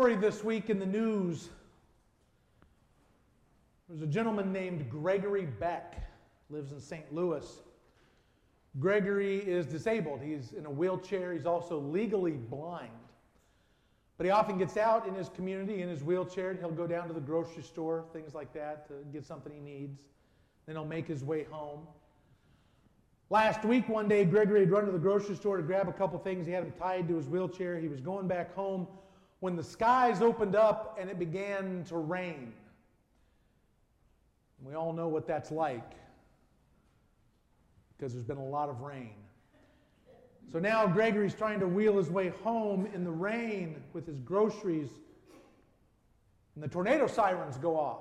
story this week in the news. There's a gentleman named Gregory Beck, lives in St. Louis. Gregory is disabled. He's in a wheelchair. He's also legally blind. But he often gets out in his community in his wheelchair, and he'll go down to the grocery store, things like that, to get something he needs. Then he'll make his way home. Last week, one day, Gregory had run to the grocery store to grab a couple things. He had them tied to his wheelchair. He was going back home when the skies opened up and it began to rain. We all know what that's like because there's been a lot of rain. So now Gregory's trying to wheel his way home in the rain with his groceries, and the tornado sirens go off.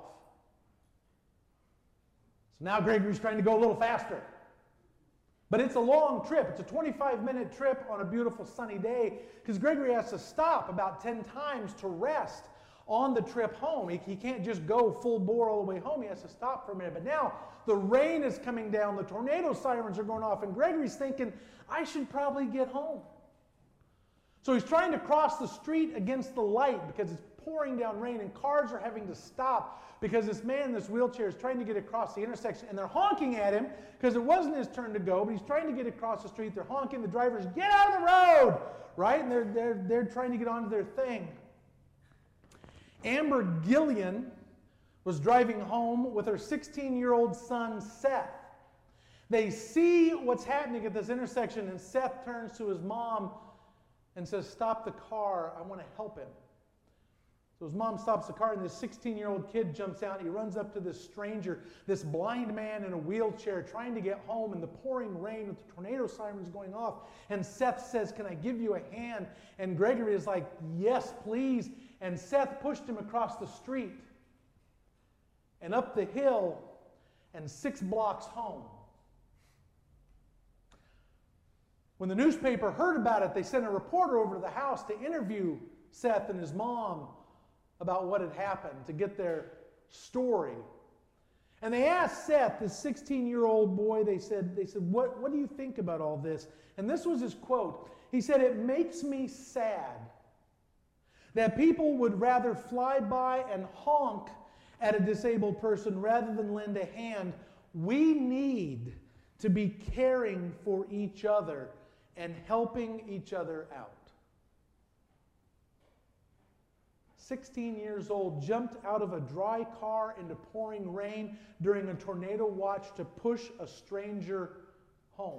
So now Gregory's trying to go a little faster. But it's a long trip. It's a 25-minute trip on a beautiful sunny day because Gregory has to stop about 10 times to rest on the trip home. He can't just go full bore all the way home. He has to stop for a minute. But now the rain is coming down. The tornado sirens are going off. And Gregory's thinking, I should probably get home. So he's trying to cross the street against the light because it's pouring down rain. And cars are having to stop because this man in this wheelchair is trying to get across the intersection. And they're honking at him because it wasn't his turn to go. But he's trying to get across the street. They're honking. The drivers, get out of the road! Right? And they're trying to get onto their thing. Amber Gillian was driving home with her 16-year-old son, Seth. They see what's happening at this intersection, and Seth turns to his mom and says, stop the car, I want to help him. So his mom stops the car, and this 16-year-old kid jumps out. He runs up to this stranger, this blind man in a wheelchair, trying to get home in the pouring rain with the tornado sirens going off. And Seth says, can I give you a hand? And Gregory is like, yes, please. And Seth pushed him across the street and up the hill and 6 blocks home. When the newspaper heard about it, they sent a reporter over to the house to interview Seth and his mom about what had happened, to get their story. And they asked Seth, this 16-year-old boy, they said, what do you think about all this? And this was his quote. He said, it makes me sad that people would rather fly by and honk at a disabled person rather than lend a hand. We need to be caring for each other and helping each other out. 16 years old, jumped out of a dry car into pouring rain during a tornado watch to push a stranger home.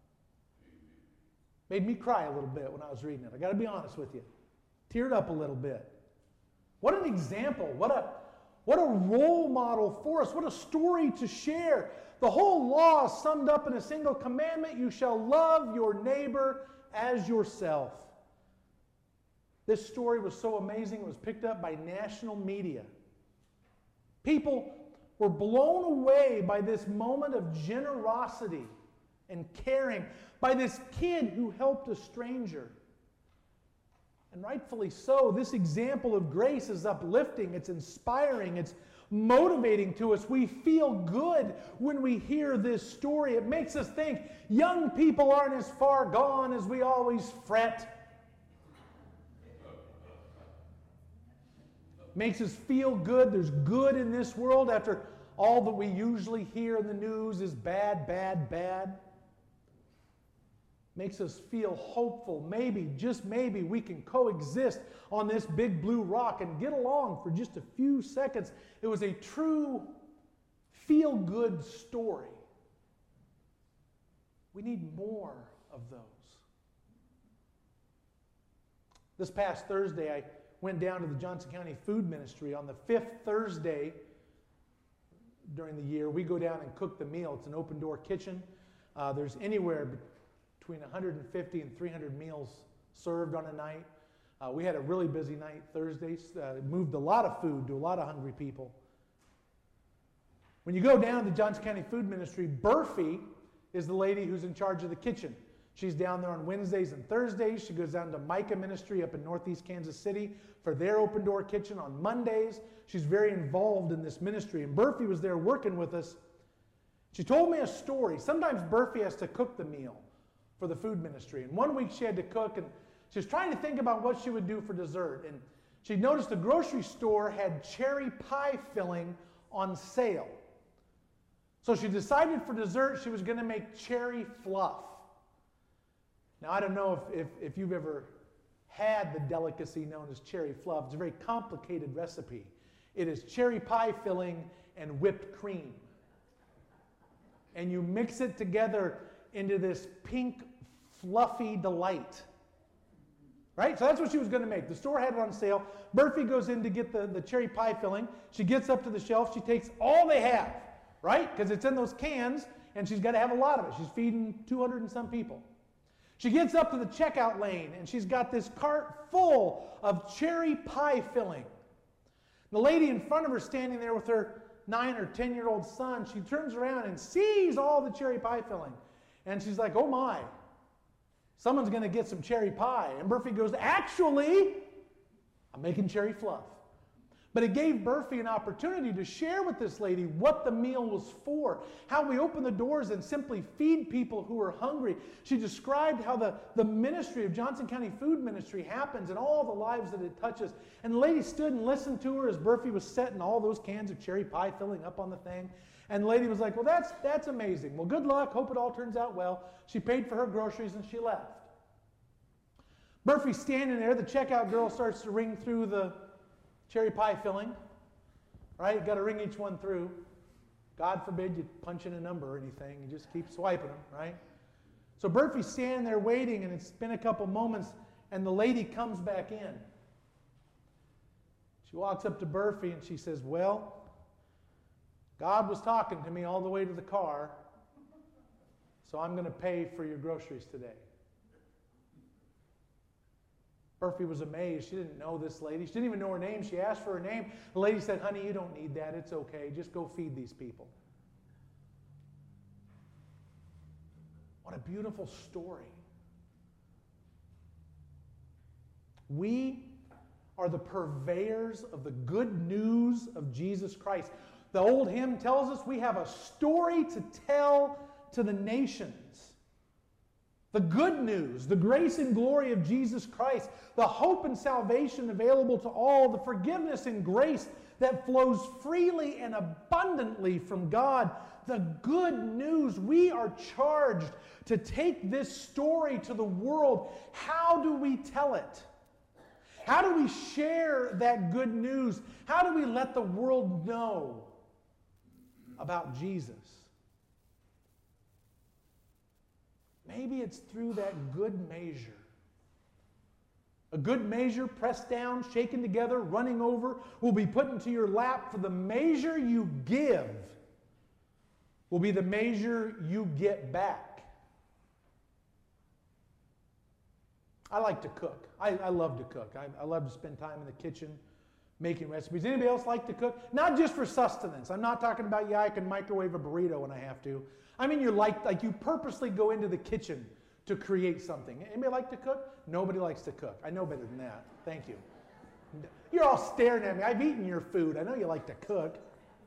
Made me cry a little bit when I was reading it. I got to be honest with you. Teared up a little bit. What an example. What a role model for us. What a story to share. The whole law is summed up in a single commandment. You shall love your neighbor as yourself. This story was so amazing, it was picked up by national media. People were blown away by this moment of generosity and caring, by this kid who helped a stranger. And rightfully so. This example of grace is uplifting, it's inspiring, it's motivating to us. We feel good when we hear this story. It makes us think young people aren't as far gone as we always fret. Makes us feel good. There's good in this world after all that we usually hear in the news is bad, bad, bad. Makes us feel hopeful. Maybe, just maybe, we can coexist on this big blue rock and get along for just a few seconds. It was a true feel-good story. We need more of those. This past Thursday, I went down to the Johnson County Food Ministry. On the 5th Thursday during the year, we go down and cook the meal. It's an open-door kitchen. There's anywhere between 150 and 300 meals served on a night. We had a really busy night Thursday. Moved a lot of food to a lot of hungry people. When you go down to the Johnson County Food Ministry, Burfie is the lady who's in charge of the kitchen. She's down there on Wednesdays and Thursdays. She goes down to Micah Ministry up in northeast Kansas City for their open door kitchen on Mondays. She's very involved in this ministry. And Burfie was there working with us. She told me a story. Sometimes Burfie has to cook the meal for the food ministry. And one week she had to cook, and she was trying to think about what she would do for dessert. And She noticed the grocery store had cherry pie filling on sale. So she decided for dessert she was going to make cherry fluff. Now, I don't know if you've ever had the delicacy known as cherry fluff. It's a very complicated recipe. It is cherry pie filling and whipped cream. And you mix it together into this pink, fluffy delight. Right? So that's what she was going to make. The store had it on sale. Murphy goes in to get the cherry pie filling. She gets up to the shelf. She takes all they have, right? Because it's in those cans, and she's got to have a lot of it. She's feeding 200 and some people. She gets up to the checkout lane, and she's got this cart full of cherry pie filling. The lady in front of her standing there with her 9 or 10-year-old son, she turns around and sees all the cherry pie filling. And she's like, oh my, someone's going to get some cherry pie. And Murphy goes, actually, I'm making cherry fluff. But it gave Murphy an opportunity to share with this lady what the meal was for, how we open the doors and simply feed people who are hungry. She described how the ministry of Johnson County Food Ministry happens and all the lives that it touches. And the lady stood and listened to her as Murphy was setting all those cans of cherry pie filling up on the thing. And the lady was like, well, that's amazing. Well, good luck. Hope it all turns out well. She paid for her groceries and she left. Murphy's standing there. The checkout girl starts to ring through the cherry pie filling, right? You've got to ring each one through. God forbid you punch in a number or anything. You just keep swiping them, right? So Murphy's standing there waiting, and it's been a couple moments, and the lady comes back in. She walks up to Murphy, and she says, well, God was talking to me all the way to the car, so I'm going to pay for your groceries today. Murphy was amazed. She didn't know this lady. She didn't even know her name. She asked for her name. The lady said, honey, you don't need that. It's okay. Just go feed these people. What a beautiful story. We are the purveyors of the good news of Jesus Christ. The old hymn tells us we have a story to tell to the nations. The good news, the grace and glory of Jesus Christ, the hope and salvation available to all, the forgiveness and grace that flows freely and abundantly from God. The good news, we are charged to take this story to the world. How do we tell it? How do we share that good news? How do we let the world know about Jesus? Maybe it's through that good measure. A good measure pressed down, shaken together, running over, will be put into your lap. For the measure you give will be the measure you get back. I like to cook. I love to cook. I love to spend time in the kitchen making recipes. Anybody else like to cook? Not just for sustenance. I'm not talking about, I can microwave a burrito when I have to. I mean, you purposely go into the kitchen to create something. Anybody like to cook? Nobody likes to cook. I know better than that. Thank you. You're all staring at me. I've eaten your food. I know you like to cook.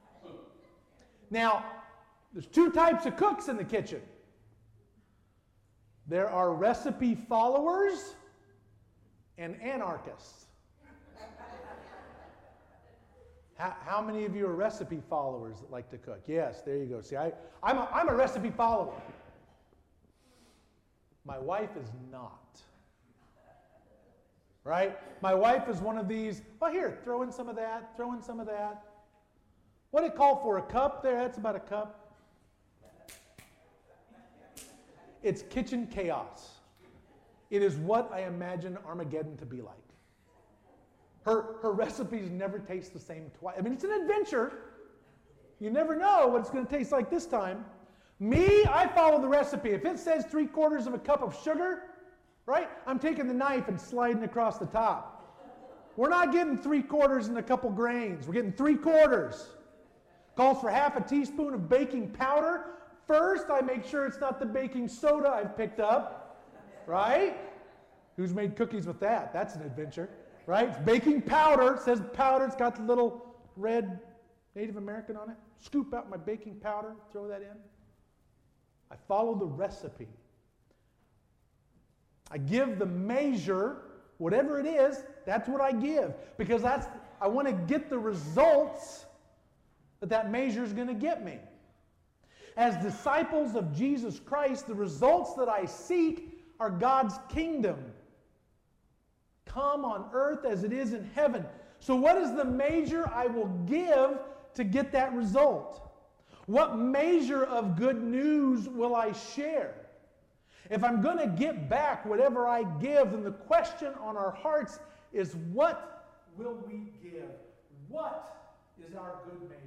Now, there's two types of cooks in the kitchen. There are recipe followers and anarchists. How many of you are recipe followers that like to cook? Yes, there you go. See, I'm a recipe follower. My wife is not. Right? My wife is one of these, well, here, throw in some of that, throw in some of that. What did it call for? A cup there? That's about a cup. It's kitchen chaos. It is what I imagine Armageddon to be like. Her recipes never taste the same twice. I mean, it's an adventure. You never know what it's going to taste like this time. Me, I follow the recipe. If it says 3/4 of a cup of sugar, right, I'm taking the knife and sliding across the top. We're not getting 3/4 and a couple grains. We're getting 3/4. Calls for half a teaspoon of baking powder. First, I make sure it's not the baking soda I've picked up, right? Who's made cookies with that? That's an adventure. Right? It's baking powder. It says powder. It's got the little red Native American on it. Scoop out my baking powder. Throw that in. I follow the recipe. I give the measure whatever it is, that's what I give. Because I want to get the results that measure is going to get me. As disciples of Jesus Christ, the results that I seek are God's kingdom. Come on earth as it is in heaven. So what is the measure I will give to get that result? What measure of good news will I share? If I'm going to get back whatever I give, then the question on our hearts is, what will we give? What is our good measure?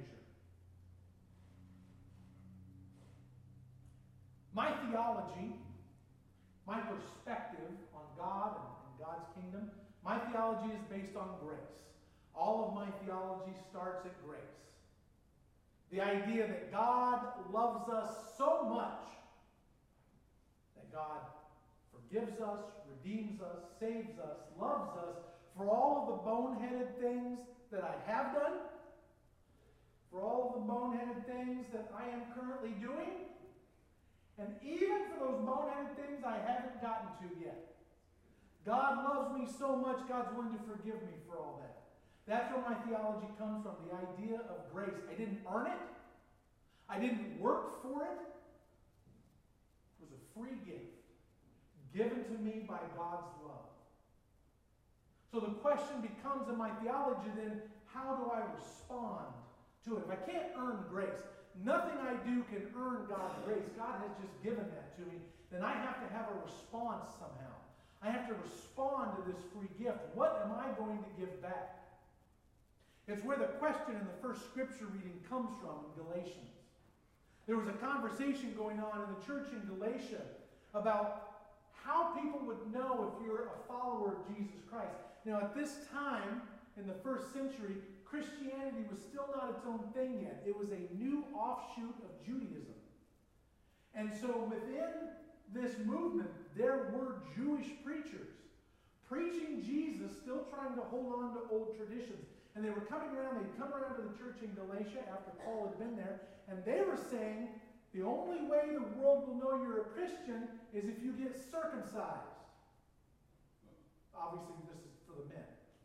My theology, my perspective on God and God's kingdom, my theology is based on grace. All of my theology starts at grace. The idea that God loves us so much that God forgives us, redeems us, saves us, loves us for all of the boneheaded things that I have done, for all of the boneheaded things that I am currently doing, and even for those boneheaded things I haven't gotten to yet. God loves me so much, God's willing to forgive me for all that. That's where my theology comes from, the idea of grace. I didn't earn it. I didn't work for it. It was a free gift given to me by God's love. So the question becomes in my theology then, how do I respond to it? If I can't earn grace, nothing I do can earn God's grace. God has just given that to me. Then I have to have a response somehow. I have to respond to this free gift. What am I going to give back? It's where the question in the first scripture reading comes from in Galatians. There was a conversation going on in the church in Galatia about how people would know if you're a follower of Jesus Christ. Now, at this time, in the first century, Christianity was still not its own thing yet. It was a new offshoot of Judaism. And so within this movement, there were Jewish preachers preaching Jesus, still trying to hold on to old traditions. And they were coming around, they'd come around to the church in Galatia after Paul had been there, and they were saying, the only way the world will know you're a Christian is if you get circumcised. Obviously, this is for the men.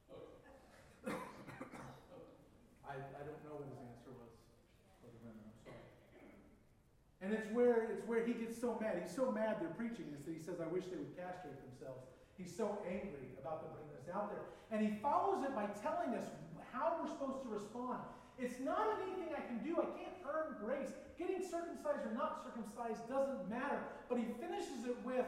I don't know what his answer was for the women, I'm sorry. And it's where he gets so mad. He's so mad they're preaching this that he says, I wish they would castrate themselves. He's so angry about them putting this out there. And he follows it by telling us how we're supposed to respond. It's not anything I can do. I can't earn grace. Getting circumcised or not circumcised doesn't matter. But he finishes it with,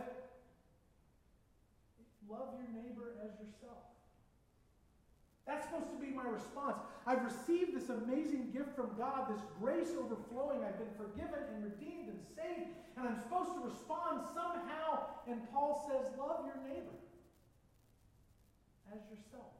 love your neighbor as yourself. That's supposed to be my response. I've received this amazing gift from God, this grace overflowing. I've been forgiven and redeemed and saved. And I'm supposed to respond somehow. And Paul says, love your neighbor as yourself.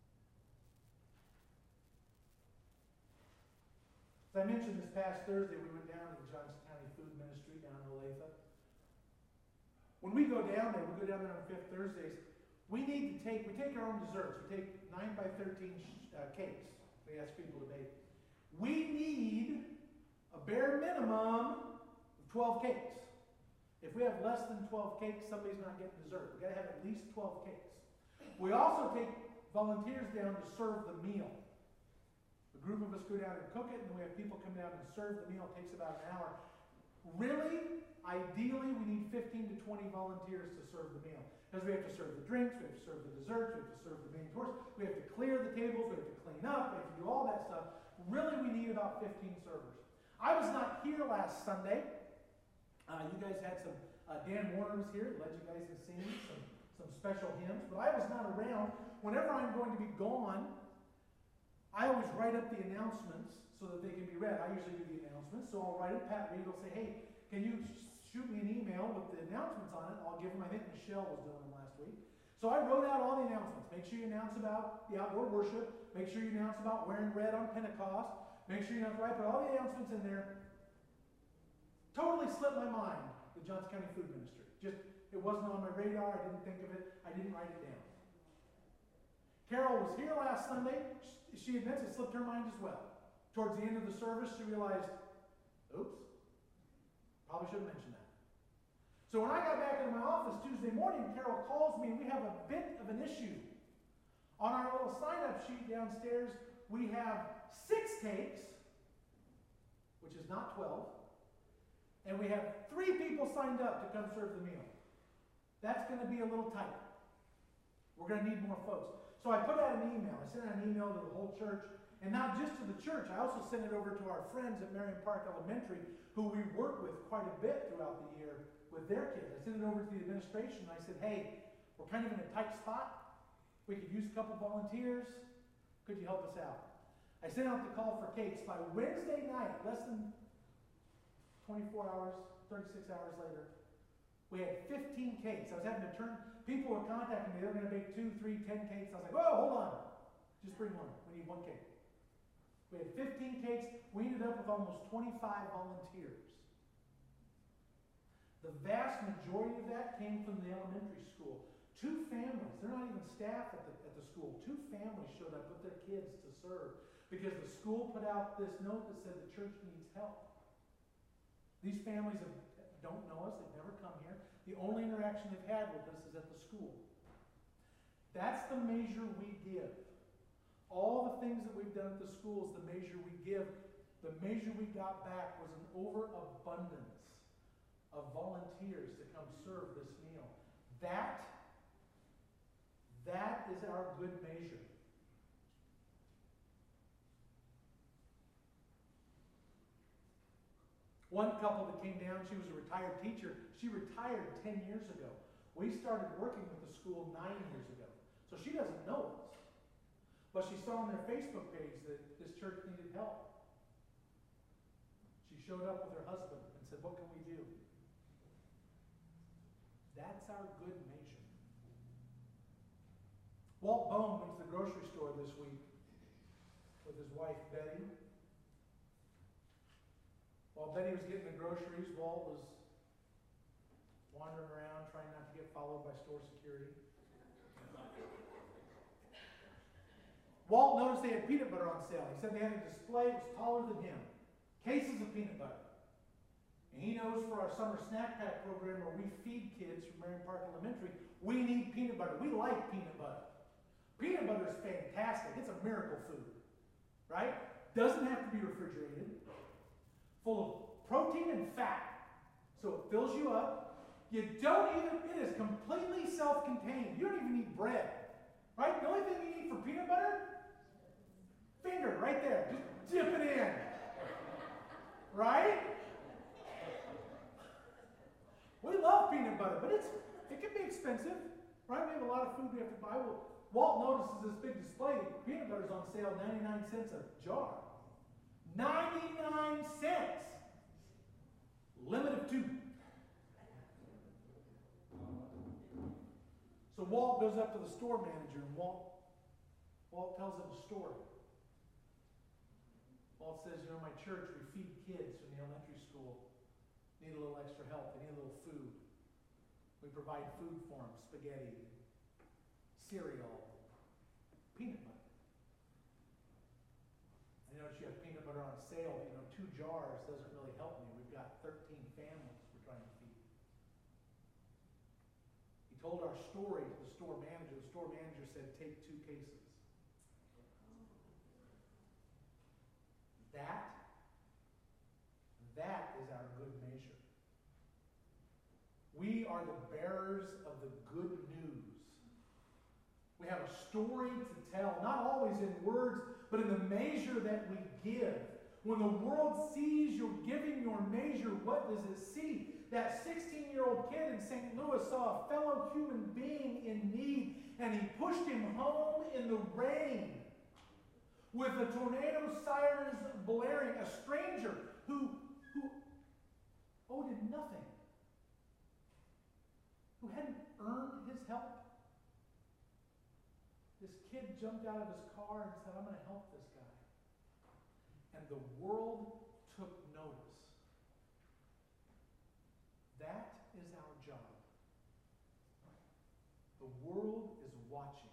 As I mentioned this past Thursday, we went down to the Johnson County Food Ministry down in Olathe. When we go down there, on Fifth Thursdays, we take our own desserts. We take 9 by 13 cakes. We ask people to bake. We need a bare minimum of 12 cakes. If we have less than 12 cakes, somebody's not getting dessert. We've got to have at least 12 cakes. We also take volunteers down to serve the meal. A group of us go down and cook it, and we have people come down and serve the meal. It takes about an hour. Really, ideally, we need 15 to 20 volunteers to serve the meal. Because we have to serve the drinks, we have to serve the desserts, we have to serve the main course, we have to clear the tables, we have to clean up, we have to do all that stuff. Really, we need about 15 servers. I was not here last Sunday. You guys had some, Dan Warner was here, led you guys in singing some special hymns, but I was not around. Whenever I'm going to be gone, I always write up the announcements so that they can be read. I usually do the announcements, so I'll write it. Pat Reed will say, hey, can you shoot me an email with the announcements on it? I'll give them, I think Michelle was doing them last week. So I wrote out all the announcements. Make sure you announce about the outdoor worship. Make sure you announce about wearing red on Pentecost. Make sure you announce, I put all the announcements in there. Totally slipped my mind, the Johnson County Food Ministry. Just, it wasn't on my radar. I didn't think of it. I didn't write it down. Carol was here last Sunday. She admits it slipped her mind as well. Towards the end of the service, she realized, oops, probably should have mentioned that. So when I got back into my office Tuesday morning, Carol calls me and we have a bit of an issue. On our little sign-up sheet downstairs, we have 6 cakes, which is not 12, and we have 3 people signed up to come serve the meal. That's going to be a little tight. We're going to need more folks. So I put out an email. I sent out an email to the whole church, and not just to the church. I also sent it over to our friends at Marion Park Elementary, who we work with quite a bit throughout the year with their kids. I sent it over to the administration, and I said, hey, we're kind of in a tight spot. We could use a couple volunteers. Could you help us out? I sent out the call for cakes. By Wednesday night, less than 24 hours, 36 hours later, we had 15 cakes. I was having to turn, people were contacting me. They were going to bake 2, 3, 10 cakes. I was like, oh, hold on. Just bring one. We need 1 cake. We had 15 cakes. We ended up with almost 25 volunteers. The vast majority of that came from the elementary school. 2 families, they're not even staff at the school. 2 families showed up with their kids to serve because the school put out this note that said the church needs help. These families don't know us, they've never come here. The only interaction they've had with us is at the school. That's the measure we give. All the things that we've done at the school is the measure we give. The measure we got back was an overabundance of volunteers to come serve this meal. That is our good measure. One couple that came down, she was a retired teacher. She retired 10 years ago. We started working with the school 9 years ago. So she doesn't know us. But she saw on their Facebook page that this church needed help. She showed up with her husband and said, what can we do? That's our good measure. Walt Bone went to the grocery store this week with his wife, Betty. While Betty was getting the groceries, Walt was wandering around trying not to get followed by store security. Walt noticed they had peanut butter on sale. He said they had a display that was taller than him. Cases of peanut butter. And he knows for our summer snack pack program where we feed kids from Marion Park Elementary, we need peanut butter. We like peanut butter. Peanut butter is fantastic. It's a miracle food. Right? Doesn't have to be refrigerated. Full of protein and fat. So it fills you up. You don't even, it is completely self-contained. You don't even need bread. Right? The only thing you need for peanut butter, finger right there. Just dip it in. Right? We love peanut butter, but it can be expensive. Right? We have a lot of food we have to buy. Well, Walt notices this big display. Peanut butter's on sale, 99 cents a jar. 99 cents. Limit of 2. So Walt goes up to the store manager and Walt tells him a story. Walt says, my church, we feed kids from the elementary school. Need a little extra help. They need a little food. We provide food for them, spaghetti, cereal, peanut butter. I notice you have peanut butter on sale. 2 jars doesn't really help me. We've got 13 families we're trying to feed. He told our story to the store manager. The store manager said, take 2 cases. That is our good measure. We are the bearers of the good news. We have a story to tell, not always in words, but in the measure that we give. When the world sees you giving your measure, what does it see? That 16-year-old kid in St. Louis saw a fellow human being in need, and he pushed him home in the rain with the tornado sirens blaring, a stranger who owed him nothing, who hadn't earned his help. This kid jumped out of his car and said, I'm going to help this guy. And the world took notice. That is our job. The world is watching.